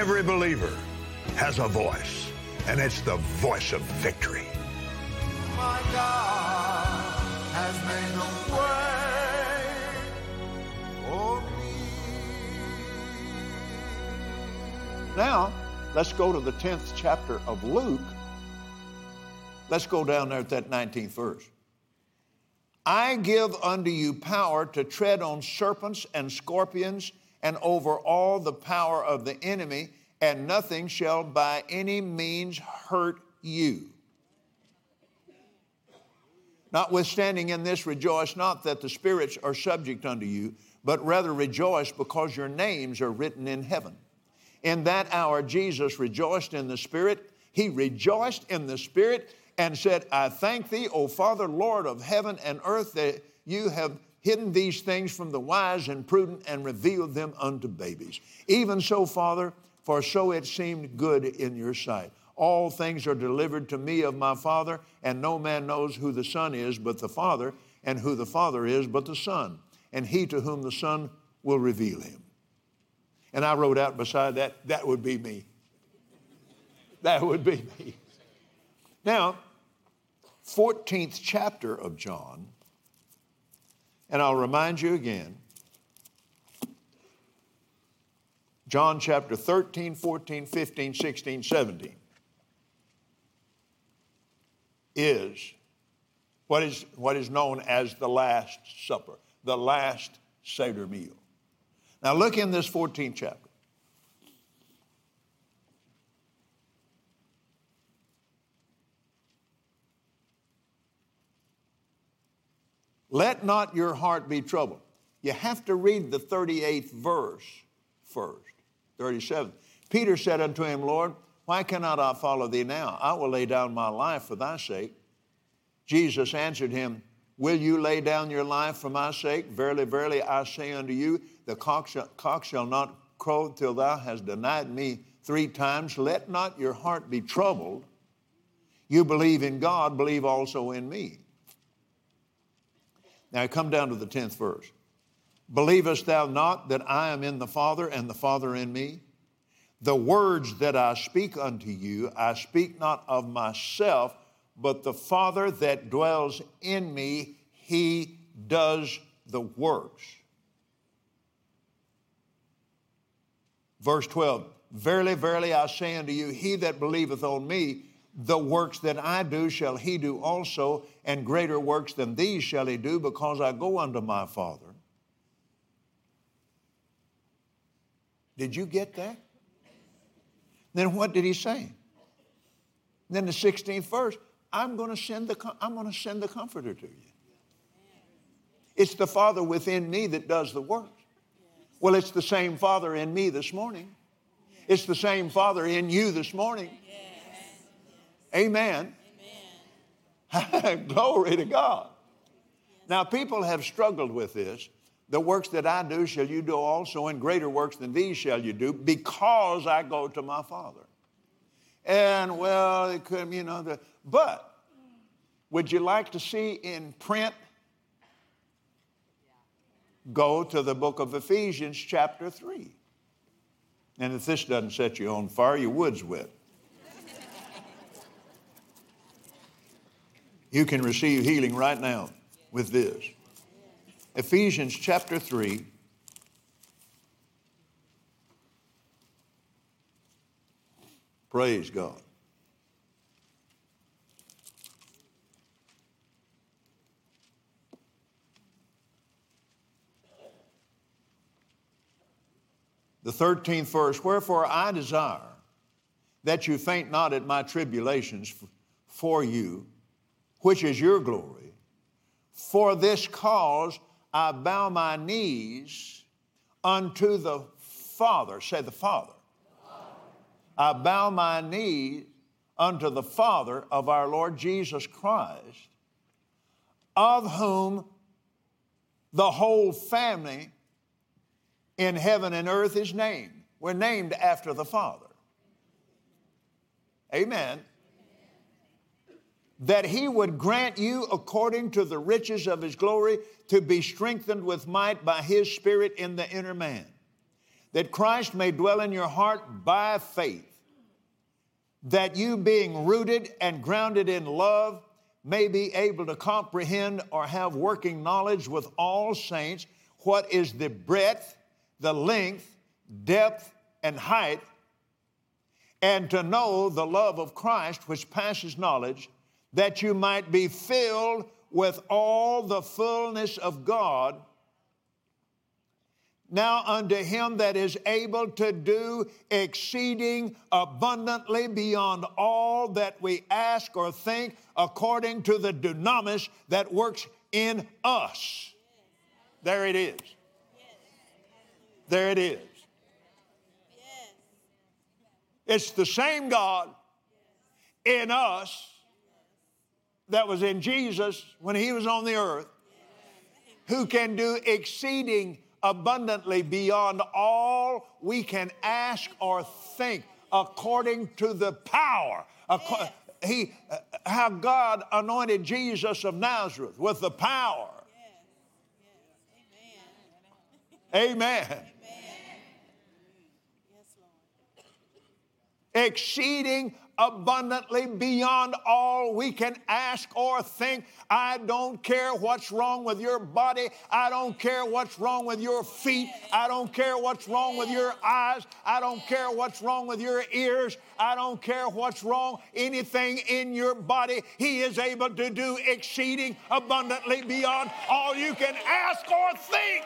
Every believer has a voice, and it's the voice of victory. My God has made a way for me. Now, let's go to the 10th chapter of Luke. Let's go down there at that 19th verse. I give unto you power to tread on serpents and scorpions and over all the power of the enemy, and nothing shall by any means hurt you. Notwithstanding in this, rejoice not that the spirits are subject unto you, but rather rejoice because your names are written in heaven. In that hour Jesus rejoiced in the Spirit. He rejoiced in the Spirit and said, I thank thee, O Father, Lord of heaven and earth, that you have hidden these things from the wise and prudent and revealed them unto babies. Even so, Father, for so it seemed good in your sight. All things are delivered to me of my Father, and no man knows who the Son is but the Father, and who the Father is but the Son, and he to whom the Son will reveal him. And I wrote out beside that, that would be me. That would be me. Now, 14th chapter of John, and I'll remind you again, John chapter 13, 14, 15, 16, 17 is what is known as the Last Supper, the last Seder meal. Now look in this 14th chapter. Let not your heart be troubled. You have to read the 38th verse first, 37th. Peter said unto him, Lord, why cannot I follow thee now? I will lay down my life for thy sake. Jesus answered him, will you lay down your life for my sake? Verily, verily, I say unto you, the cock shall not crow till thou hast denied me 3 times. Let not your heart be troubled. You believe in God, believe also in me. Now come down to the 10th verse. Believest thou not that I am in the Father and the Father in me? The words that I speak unto you, I speak not of myself, but the Father that dwells in me, he does the works. Verse 12, verily, verily, I say unto you, he that believeth on me, the works that I do shall he do also, and greater works than these shall he do, because I go unto my Father. Did you get that? Then what did he say? Then the 16th verse, I'm going to send the Comforter to you. It's the Father within me that does the work. Well, it's the same Father in me this morning. It's the same Father in you this morning. Amen. Glory to God. Now, people have struggled with this. The works that I do shall you do also, and greater works than these shall you do, because I go to my Father. And, well, it could, but would you like to see in print? Go to the book of Ephesians chapter 3. And if this doesn't set you on fire, your wood's wet. You can receive healing right now with this. Ephesians chapter 3. Praise God. The 13th verse, wherefore I desire that you faint not at my tribulations for you, which is your glory. For this cause I bow my knees unto the Father. Say the Father. I bow my knees unto the Father of our Lord Jesus Christ, of whom the whole family in heaven and earth is named. We're named after the Father. Amen. That he would grant you, according to the riches of his glory, to be strengthened with might by his Spirit in the inner man, that Christ may dwell in your heart by faith, that you being rooted and grounded in love may be able to comprehend or have working knowledge with all saints what is the breadth, the length, depth, and height, and to know the love of Christ which passes knowledge, that you might be filled with all the fullness of God. Now unto him that is able to do exceeding abundantly beyond all that we ask or think, according to the dunamis that works in us. There it is. There it is. It's the same God in us that was in Jesus when he was on the earth, who can do exceeding abundantly beyond all we can ask or think, according to the power. How God anointed Jesus of Nazareth with the power. Amen. Exceeding abundantly beyond all we can ask or think. I don't care what's wrong with your body. I don't care what's wrong with your feet. I don't care what's wrong with your eyes. I don't care what's wrong with your ears. I don't care what's wrong, anything in your body. He is able to do exceeding abundantly beyond all you can ask or think.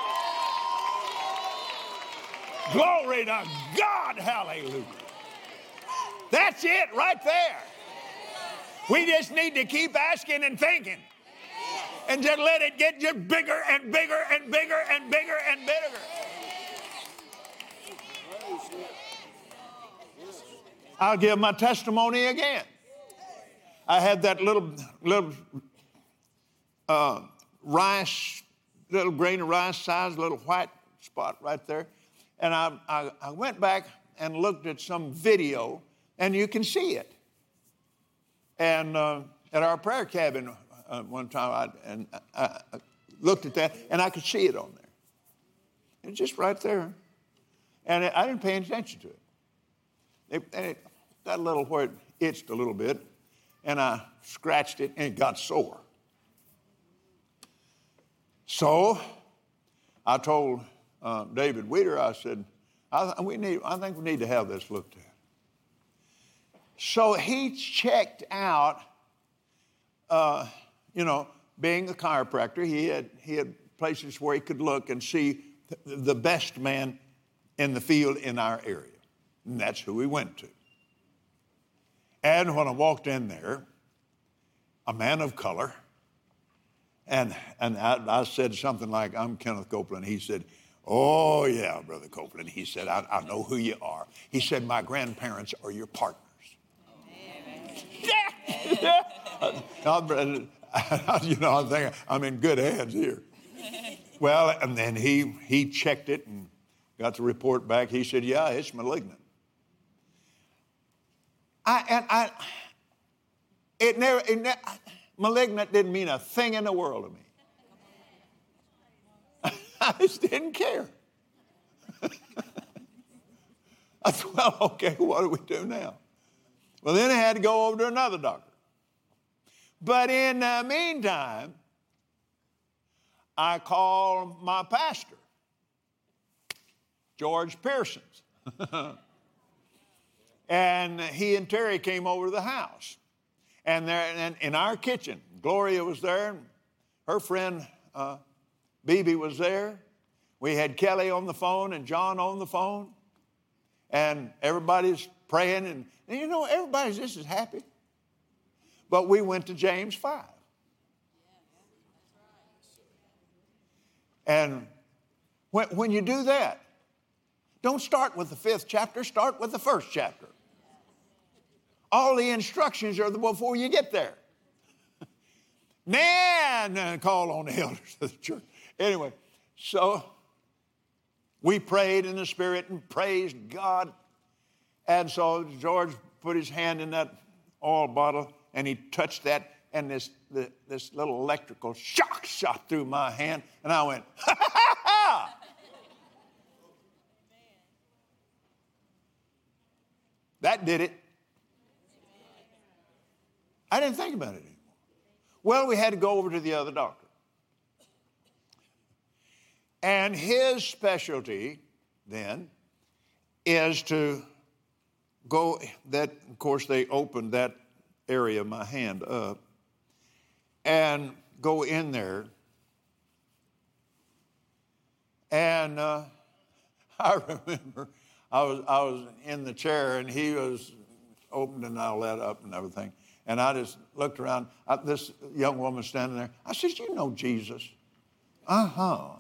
Glory to God. Hallelujah. That's it right there. We just need to keep asking and thinking. And just let it get just bigger and bigger and bigger and bigger and bigger. I'll give my testimony again. I had that little rice, little grain of rice size, little white spot right there. And I went back and looked at some video, and you can see it. And at our prayer cabin one time, I looked at that, and I could see it on there. It's just right there. And I didn't pay any attention to it. It got a little where it itched a little bit, and I scratched it, and it got sore. So I told David Weeder, I said, I think we need to have this looked at. So he checked out, being a chiropractor, he had places where he could look and see the best man in the field in our area. And that's who we went to. And when I walked in there, a man of color, and I said something like, I'm Kenneth Copeland. He said, oh, yeah, Brother Copeland. He said, I know who you are. He said, my grandparents are your partners. Yeah. I think I'm in good hands here. Well, and then he checked it and got the report back. He said, yeah, it's malignant. Malignant didn't mean a thing in the world to me. I just didn't care. I said, well, okay, what do we do now? Well, then I had to go over to another doctor. But in the meantime, I called my pastor, George Pearson. And he and Terry came over to the house. And in our kitchen, Gloria was there. And her friend, Bibi, was there. We had Kelly on the phone and John on the phone. And everybody's praying. And everybody's just as happy. But we went to James 5. And when you do that, don't start with the 5th chapter, start with the 1st chapter. All the instructions are before you get there. Man, call on the elders of the church. Anyway, so we prayed in the Spirit and praised God. And so George put his hand in that oil bottle and he touched that, and this little electrical shock shot through my hand, and I went, ha, ha, ha, ha. That did it. I didn't think about it anymore. Well, we had to go over to the other doctor. And his specialty then is to go, that, of course, they opened that area of my hand up and go in there. And I remember I was in the chair and he was opening all that up and everything. And I just looked around. This young woman standing there. I said, "You know Jesus?" Uh-huh.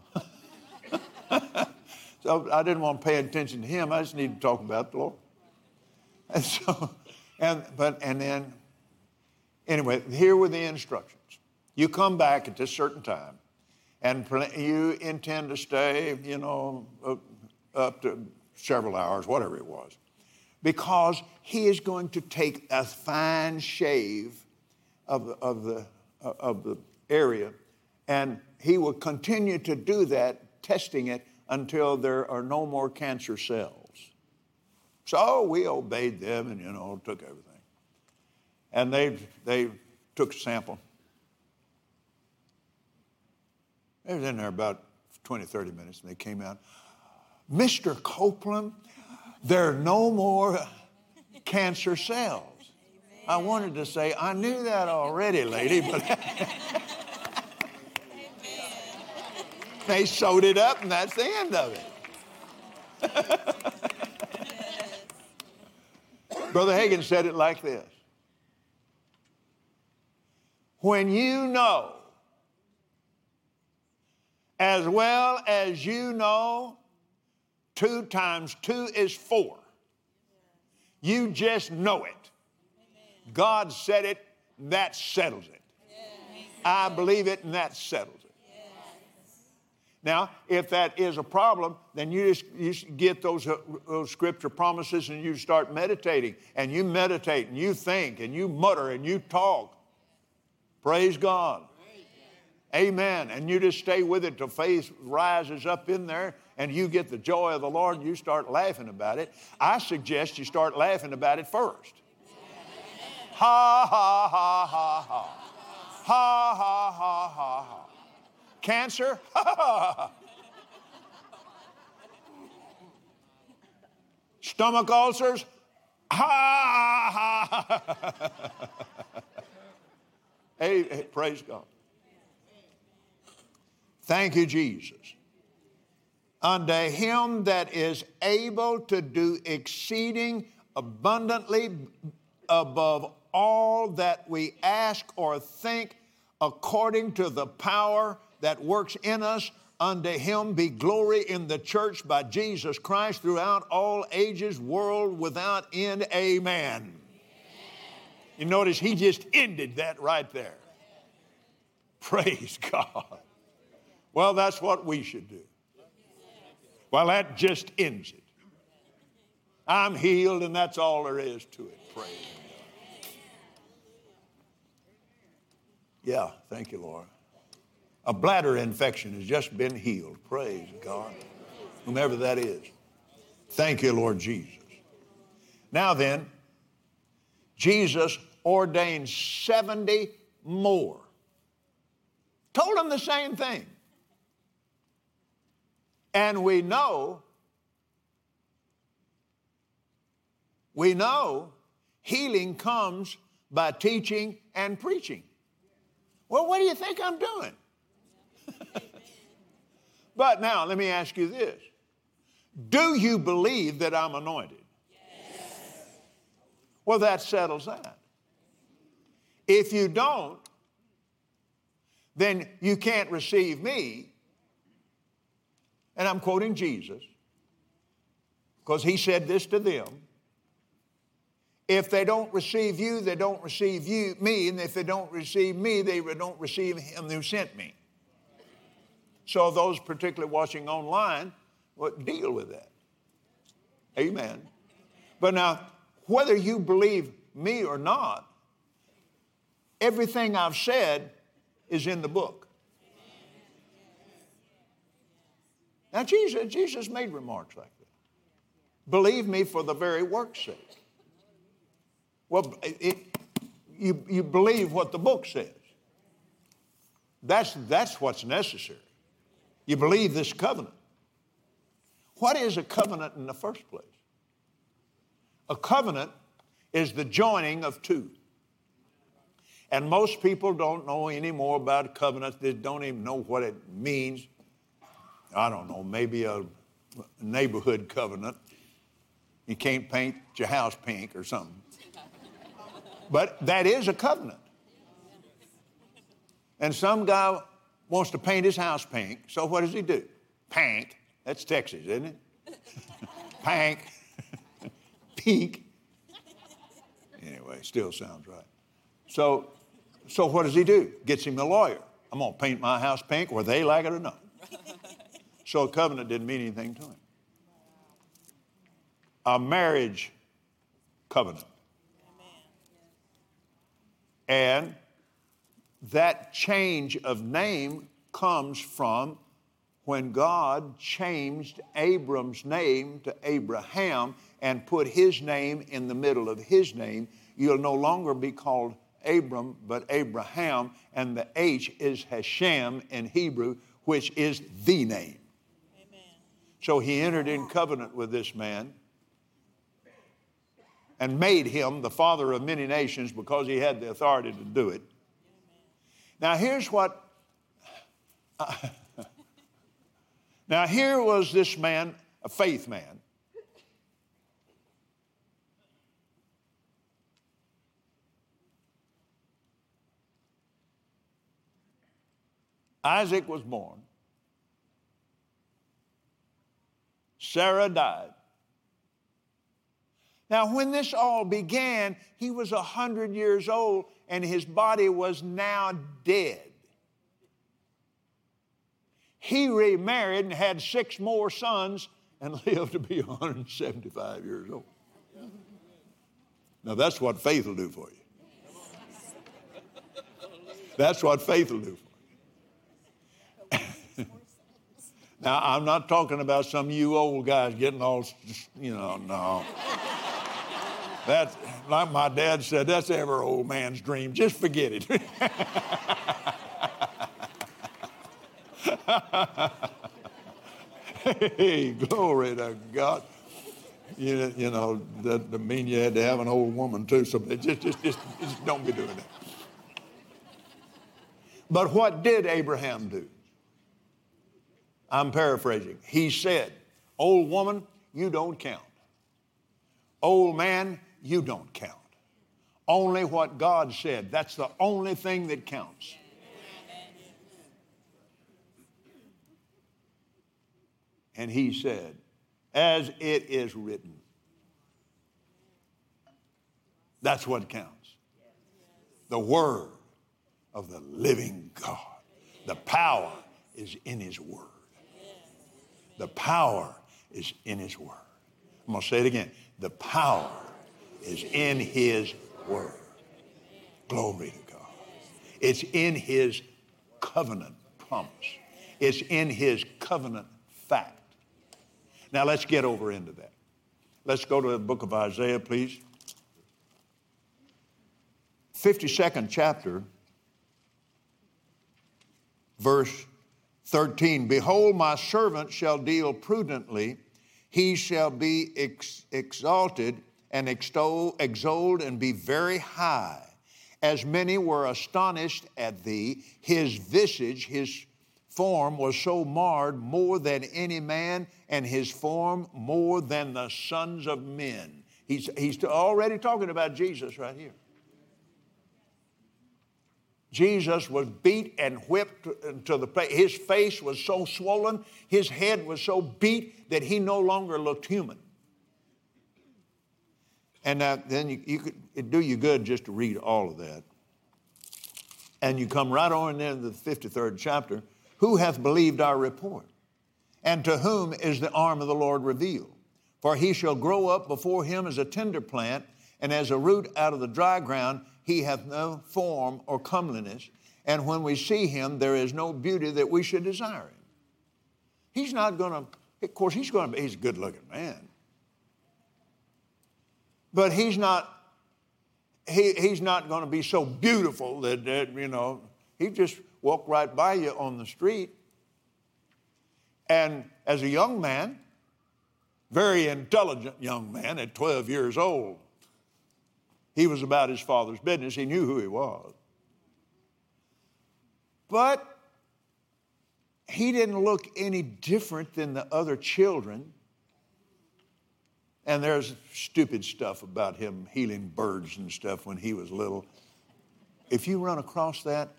So I didn't want to pay attention to him. I just needed to talk about the Lord. And so, and then, anyway, here were the instructions. You come back at this certain time, and you intend to stay, up to several hours, whatever it was, because he is going to take a fine shave of the area, and he will continue to do that, testing it until there are no more cancer cells. So we obeyed them and, took everything. And they took a sample. They was in there about 20, 30 minutes, and they came out. "Mr. Copeland, there are no more cancer cells." I wanted to say, "I knew that already, lady," but they sewed it up, and that's the end of it. Brother Hagin said it like this: when you know, as well as you know 2 times 2 is 4, you just know it. God said it, that settles it. I believe it, and that settles it. Now, if that is a problem, then you just get those scripture promises and you start meditating. And you meditate and you think and you mutter and you talk. Praise God. Amen. And you just stay with it till faith rises up in there and you get the joy of the Lord and you start laughing about it. I suggest you start laughing about it first. Ha, ha, ha, ha, ha. Ha, ha, ha, ha, ha. Cancer? Stomach ulcers? Hey, praise God. Thank you, Jesus. Unto him that is able to do exceeding abundantly above all that we ask or think, according to the power that works in us, unto him be glory in the church by Jesus Christ throughout all ages, world without end. Amen. You notice he just ended that right there. Praise God. Well, that's what we should do. Well, that just ends it. I'm healed, and that's all there is to it. Praise God. Yeah, thank you, Lord. A bladder infection has just been healed. Praise God. Whomever that is. Thank you, Lord Jesus. Now then, Jesus ordained 70 more. Told them the same thing. And we know healing comes by teaching and preaching. Well, what do you think I'm doing? But now, let me ask you this. Do you believe that I'm anointed? Yes. Well, that settles that. If you don't, then you can't receive me. And I'm quoting Jesus, because he said this to them. If they don't receive you, they don't receive me. And if they don't receive me, they don't receive him who sent me. So those particularly watching online, deal with that. Amen. But now, whether you believe me or not, everything I've said is in the book. Now, Jesus made remarks like that. Believe me for the very work's sake. Well, you believe what the book says. That's what's necessary. You believe this covenant. What is a covenant in the first place? A covenant is the joining of two. And most people don't know any more about a covenant. They don't even know what it means. I don't know, maybe a neighborhood covenant. You can't paint your house pink or something. But that is a covenant. And some guy wants to paint his house pink, so what does he do? Pink. That's Texas, isn't it? Pink. Pink. Anyway, still sounds right. So what does he do? Gets him a lawyer. I'm going to paint my house pink whether they like it or not. So a covenant didn't mean anything to him. A marriage covenant. And that change of name comes from when God changed Abram's name to Abraham and put his name in the middle of his name. You'll no longer be called Abram, but Abraham, and the H is Hashem in Hebrew, which is the name. Amen. So he entered in covenant with this man and made him the father of many nations because he had the authority to do it. Now here's what, now here was this man, a faith man. Isaac was born. Sarah died. Now, when this all began, he was 100 years old and his body was now dead. He remarried and had 6 more sons and lived to be 175 years old. Now, that's what faith will do for you. That's what faith will do for you. Now, I'm not talking about some of you old guys getting all, no. That's, like my dad said, that's every old man's dream. Just forget it. Hey, glory to God. You know, that mean you had to have an old woman too, so just don't be doing that. But what did Abraham do? I'm paraphrasing. He said, old woman, you don't count. Old man, you don't count. Only what God said. That's the only thing that counts. And he said, as it is written. That's what counts. The word of the living God. The power is in his word. The power is in his word. I'm going to say it again. The power is in his word. Glory to God. It's in his covenant promise. It's in his covenant fact. Now let's get over into that. Let's go to the book of Isaiah, please. 52nd chapter, verse 13. Behold, my servant shall deal prudently. He shall be exalted and extolled and be very high. As many were astonished at thee, his visage, his form was so marred more than any man, and his form more than the sons of men. He's already talking about Jesus right here. Jesus was beat and whipped to the place. His face was so swollen, his head was so beat that he no longer looked human. And then it'd do you good just to read all of that. And you come right on into the 53rd chapter. Who hath believed our report? And to whom is the arm of the Lord revealed? For he shall grow up before him as a tender plant, and as a root out of the dry ground. He hath no form or comeliness, and when we see him, there is no beauty that we should desire him. He's not going to, of course, he's a good-looking man. But he's not he's not going to be so beautiful that, you know, he just walked right by you on the street. And as a young man, very intelligent young man at 12 years old, he was about his father's business. He knew who he was. But he didn't look any different than the other children. And there's stupid stuff about him healing birds and stuff when he was little. If you run across that,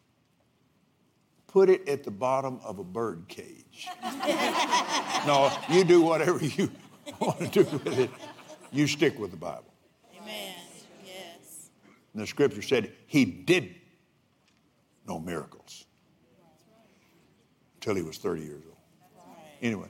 put it at the bottom of a bird cage. No, you do whatever you want to do with it. You stick with the Bible. Amen. Yes. And the scripture said he did no miracles until he was 30 years old. Anyway.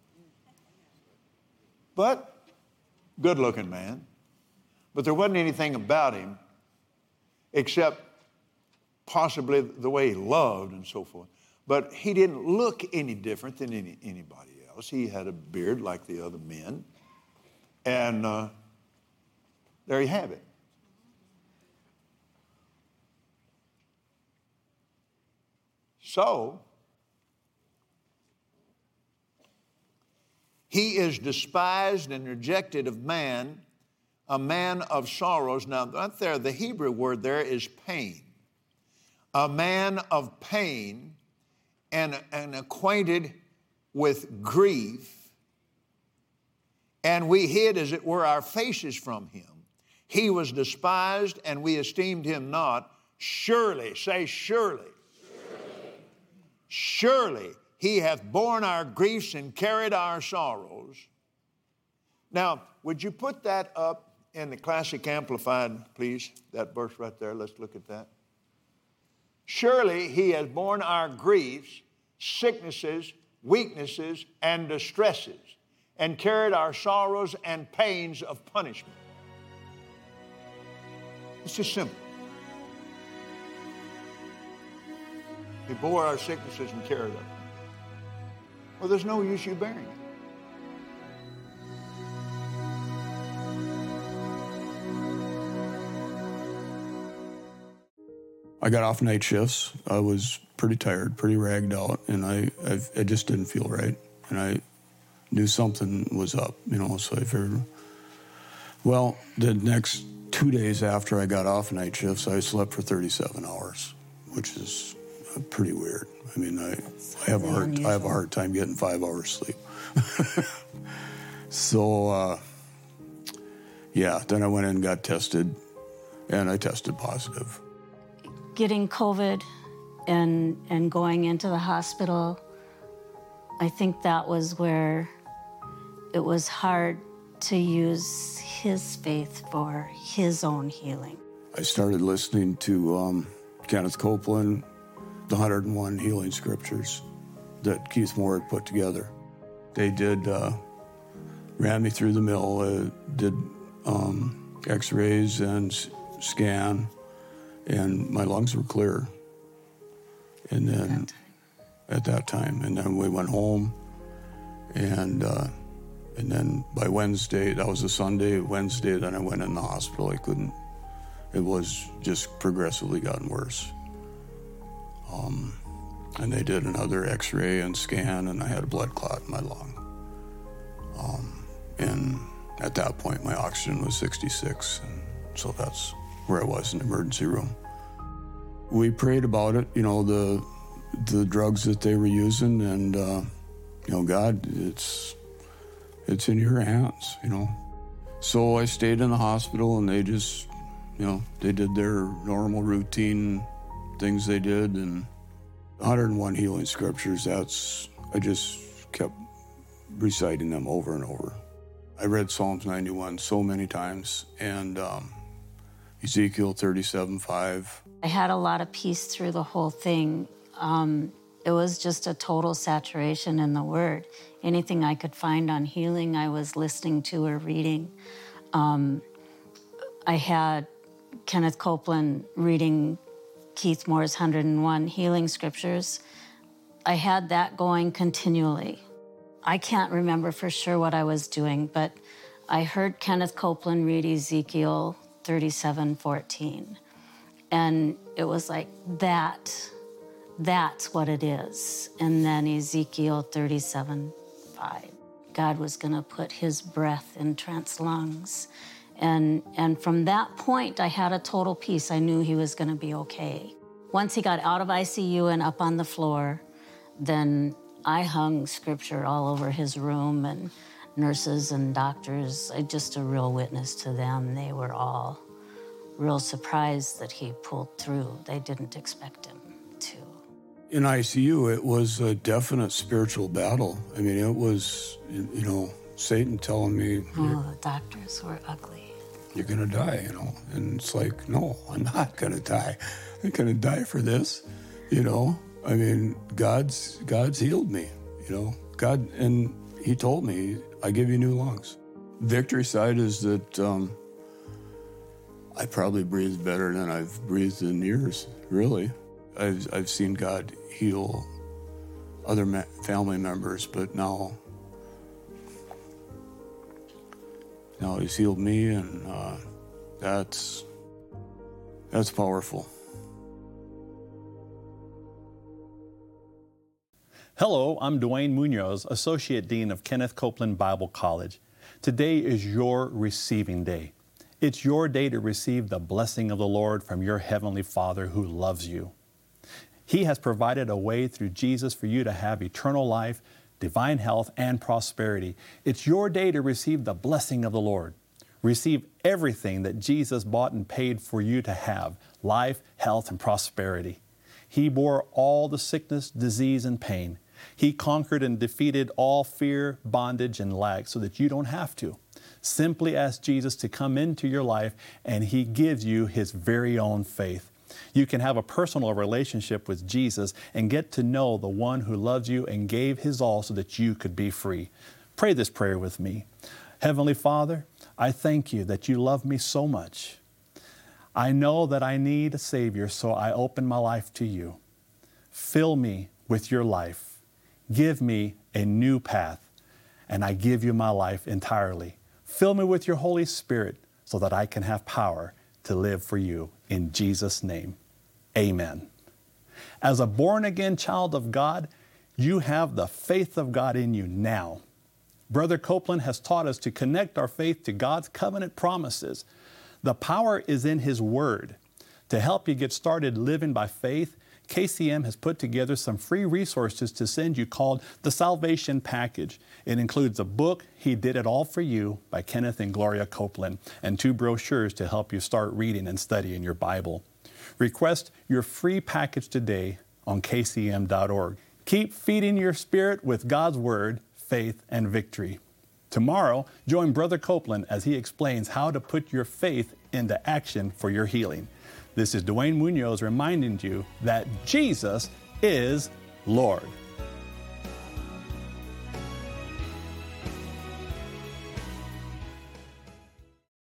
But good-looking man. But there wasn't anything about him except possibly the way he loved and so forth. But he didn't look any different than anybody else. He had a beard like the other men. And there you have it. So, he is despised and rejected of man, a man of sorrows. Now, right there, the Hebrew word there is pain. A man of pain and acquainted with grief. And we hid, as it were, our faces from him. He was despised, and we esteemed him not. Surely, say surely. Surely he hath borne our griefs and carried our sorrows. Now, would you put that up in the Classic Amplified, please? That verse right there. Let's look at that. Surely he has borne our griefs, sicknesses, weaknesses, and distresses, and carried our sorrows and pains of punishment. It's just simple. He bore our sicknesses and carried them. Well, there's no use you bearing it. I got off night shifts. I was pretty tired, pretty ragged out, and I just didn't feel right. And I knew something was up, you know, so I figured, well, the next 2 days after I got off night shifts, I slept for 37 hours, which is pretty weird. I mean, I have a hard time getting 5 hours sleep. So, then I went in and got tested, and I tested positive. Getting COVID and going into the hospital, I think that was where it was hard to use his faith for his own healing. I started listening to Kenneth Copeland, the 101 Healing Scriptures that Keith Moore had put together. They ran me through the mill, did x-rays and scan, and my lungs were clear. And then at that time, and then we went home, and then by Wednesday, that was a Sunday, Wednesday, then I went in the hospital. It was just progressively gotten worse. And they did another x-ray and scan, and I had a blood clot in my lung. And at that point, my oxygen was 66, and so that's where I was in the emergency room. We prayed about it, you know, the drugs that they were using, and, you know, God, it's in your hands, you know. So I stayed in the hospital, and they just, you know, they did their normal routine things they did, and 101 Healing Scriptures, I just kept reciting them over and over. I read Psalms 91 so many times, and Ezekiel 37:5. I had a lot of peace through the whole thing. It was just a total saturation in the Word. Anything I could find on healing, I was listening to or reading. I had Kenneth Copeland reading Keith Moore's 101 Healing Scriptures. I had that going continually. I can't remember for sure what I was doing, but I heard Kenneth Copeland read Ezekiel 37:14. And it was like, that's what it is. And then Ezekiel 37:5. God was going to put his breath in Trent's lungs. And from that point, I had a total peace. I knew he was going to be okay. Once he got out of ICU and up on the floor, then I hung scripture all over his room, and nurses and doctors, just a real witness to them. They were all real surprised that he pulled through. They didn't expect him to. In ICU, it was a definite spiritual battle. I mean, it was, Satan telling me, the doctors were ugly. You're going to die, And it's like, no, I'm not going to die. I'm going to die for this, I mean, God's healed me, God, and he told me, I give you new lungs. Victory side is that I probably breathe better than I've breathed in years, really. I've seen God heal other family members, but now he's healed me, and that's powerful. Hello, I'm Dwayne Munoz, Associate Dean of Kenneth Copeland Bible College. Today is your receiving day. It's your day to receive the blessing of the Lord from your Heavenly Father who loves you. He has provided a way through Jesus for you to have eternal life, divine health, and prosperity. It's your day to receive the blessing of the Lord. Receive everything that Jesus bought and paid for you to have, life, health, and prosperity. He bore all the sickness, disease, and pain. He conquered and defeated all fear, bondage, and lack so that you don't have to. Simply ask Jesus to come into your life, and He gives you His very own faith. You can have a personal relationship with Jesus and get to know the one who loves you and gave His all so that you could be free. Pray this prayer with me. Heavenly Father, I thank you that you love me so much. I know that I need a Savior, so I open my life to you. Fill me with your life. Give me a new path, and I give you my life entirely. Fill me with your Holy Spirit so that I can have power to live for you. In Jesus' name, amen. As a born-again child of God, you have the faith of God in you now. Brother Copeland has taught us to connect our faith to God's covenant promises. The power is in His Word. To help you get started living by faith, KCM has put together some free resources to send you called the Salvation Package. It includes a book, He Did It All for You, by Kenneth and Gloria Copeland, and 2 brochures to help you start reading and studying your Bible. Request your free package today on kcm.org. Keep feeding your spirit with God's Word, faith, and victory. Tomorrow, join Brother Copeland as he explains how to put your faith into action for your healing. This is Dwayne Munoz reminding you that Jesus is Lord.